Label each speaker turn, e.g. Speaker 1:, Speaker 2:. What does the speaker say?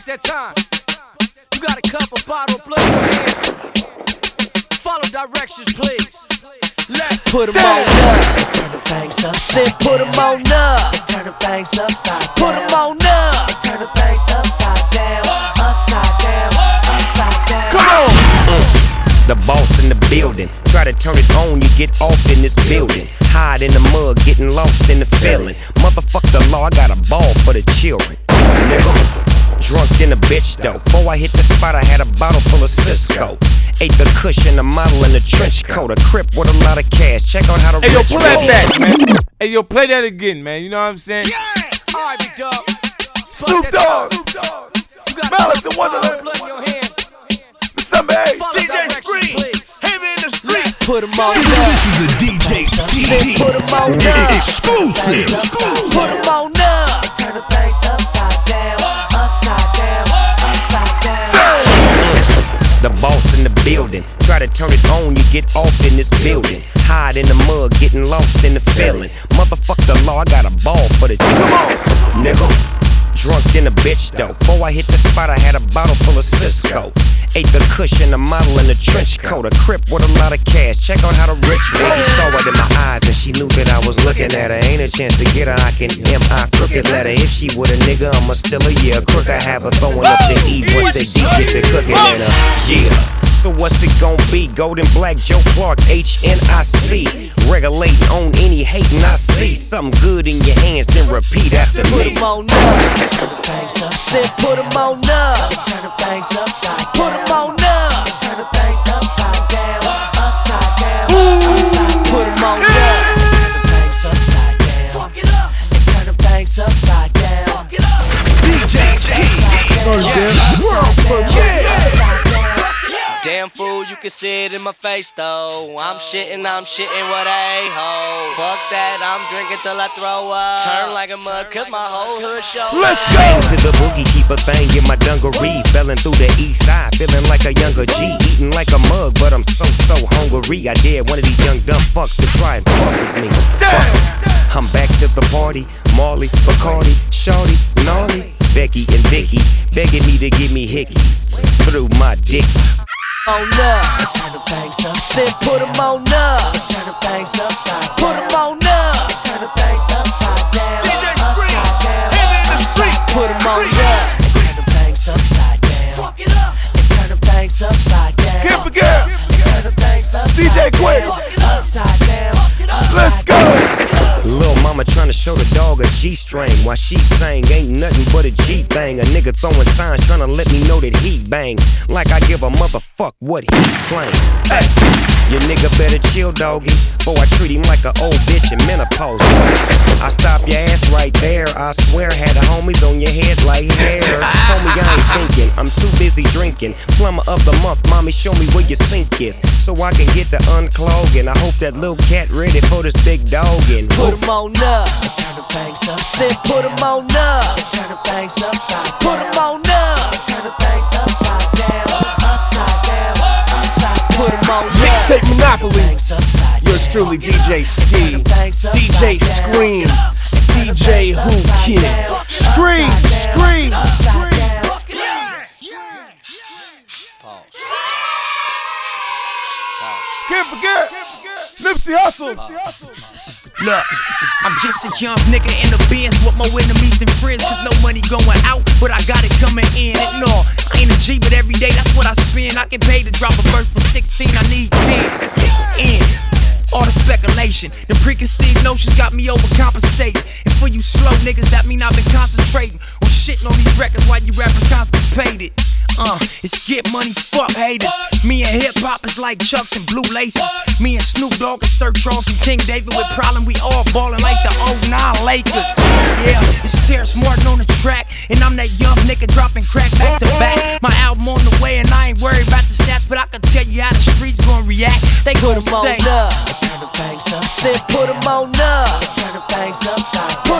Speaker 1: Fuck that time. You got a cup of bottle, blood in your hand. Follow directions, please. Let's
Speaker 2: put them on up. Turn the bangs up. Said put them on up. Turn the bangs upside down. Put them on up. Turn the bangs upside down. Upside down. Upside down.
Speaker 3: Come on. The boss in the building. Try to turn it on, you get off in this building. Hide in the mud, getting lost in the feeling. Motherfuck the law, I got a ball for the children. Nigga. Drunk in a bitch though. Before I hit the spot, I had a bottle full of Cisco. Ate the cushion, a model in a trench coat. A crip with a lot of cash. Check out how the
Speaker 4: rich roll. Hey yo, play that back, man. Hey yo, play that again, man. You know what I'm saying?
Speaker 1: Yeah! Alright, big dog.
Speaker 5: Snoop Dogg. Malice in Wonderland. December 8th.
Speaker 1: DJ Scream. Him in the street.
Speaker 2: Put him on up.
Speaker 6: This is a DJ CD.
Speaker 2: Put him on up.
Speaker 6: Exclusive.
Speaker 2: Put him on up. Turn the bass upside down. Upside down. Upside down.
Speaker 3: The boss in the building. Try to turn it on, you get off in this building. Hide in the mud, getting lost in the feeling. Motherfuck the law, I got a ball for the nigga. Drunk in a bitch though. Before I hit the spot, I had a bottle full of Cisco. Ate the cushion, a model in a trench coat. A crip with a lot of cash. Check out how the rich lady saw it in my eyes, and she knew that I was looking at her. Ain't a chance to get her, I can M.I. crooked letter. If she with a nigga, I'ma still a year. Crook, I have her throwing up to eat once they deep get to cooking in her. Yeah. So what's it gon' be? Golden Black, Joe Clark, HNIC. Regulating on any hatin' I see. Something good in your hands, then repeat after me.
Speaker 2: Put 'em on up. Turn the bangs up. Said put 'em on up. Turn the bangs upside down. Put 'em on up. Turn the bangs upside down. Upside down. Upside. Put 'em on up. Turn the bangs upside down. Fuck it up. And turn the bangs upside down. Fuck it up.
Speaker 6: DJ CD.
Speaker 2: World premiere.
Speaker 1: Damn fool, you can see it in my face though. I'm shitting with a a-hole. Fuck that, I'm drinking till I throw up. Turn like a mug, cause my whole hood show.
Speaker 5: Let's go!
Speaker 3: Bang to the boogie, keep a thing in my dungarees. Spelling through the east side, feeling like a younger G. Eating like a mug, but I'm so hungry. I dare one of these young dumb fucks to try and fuck with me. I'm back to the party. Marley, Bacardi, Shorty, Gnarly, Becky and Vicky begging me to give me hickeys through my dick.
Speaker 2: On up, turn the bangs up. Said put 'em on up. Turn the bangs upside down. Put 'em on up. Turn the bangs upside down. Upside down.
Speaker 1: in the street.
Speaker 2: Put 'em on up. Turn the bangs upside down.
Speaker 1: Fuck it up.
Speaker 2: Turn the bangs upside down.
Speaker 5: Can't forget.
Speaker 2: Turn the bangs upside
Speaker 5: DJ Quick.
Speaker 2: Upside down.
Speaker 5: Let's go.
Speaker 3: Lil' mama tryna show the dog a G-string while she sang ain't nothing but a G thing. A nigga throwing signs tryna let me know that he bang. Like I give a motherfuck what he claim. Hey, your nigga better chill, doggy, before I treat him like an old bitch in menopause. I stop your ass right there, I swear. Had the homies on your head like hair. Homie, I ain't thinking, I'm too busy drinking. Plumber of the month, mommy, show me where your sink is, so I can get to unclogging. I hope that little cat ready for this big doggin'.
Speaker 2: Put 'em on up. Turn the bangs up. Said put 'em on up. Turn the bangs upside. Put 'em on up. Turn the bangs upside down. Upside down. Upside. Put 'em on up.
Speaker 5: Mixtape Monopoly.
Speaker 2: Bangs upside down.
Speaker 5: Yours truly, DJ Ski, DJ Scream, DJ Who Kid. Scream, scream. Can't forget Nipsey Hussle.
Speaker 7: Look, I'm just a young nigga in the Benz with more enemies than friends, cause no money going out, but I got it coming in. And no, I ain't a G, but every day that's what I spend. I get paid to drop a verse for 16, I need 10. All the speculation, the preconceived notions got me overcompensating. And for you slow niggas, that mean I've been concentrating on shitting on these records while you rappers constipated. It's get money, fuck haters. Me and hip hop is like Chucks and blue laces. Me and Snoop Dogg and Sir Charles and King David with problem. We all ballin' like the 09 Lakers. Yeah, it's Terrence Martin on the track, and I'm that young nigga dropping crack back to back. My album on the way, and I ain't worried about the stats, but I can tell you how the streets gon' react. They gon' say,
Speaker 2: turn the bangs up. Said put 'em on up. Turn the bangs upside.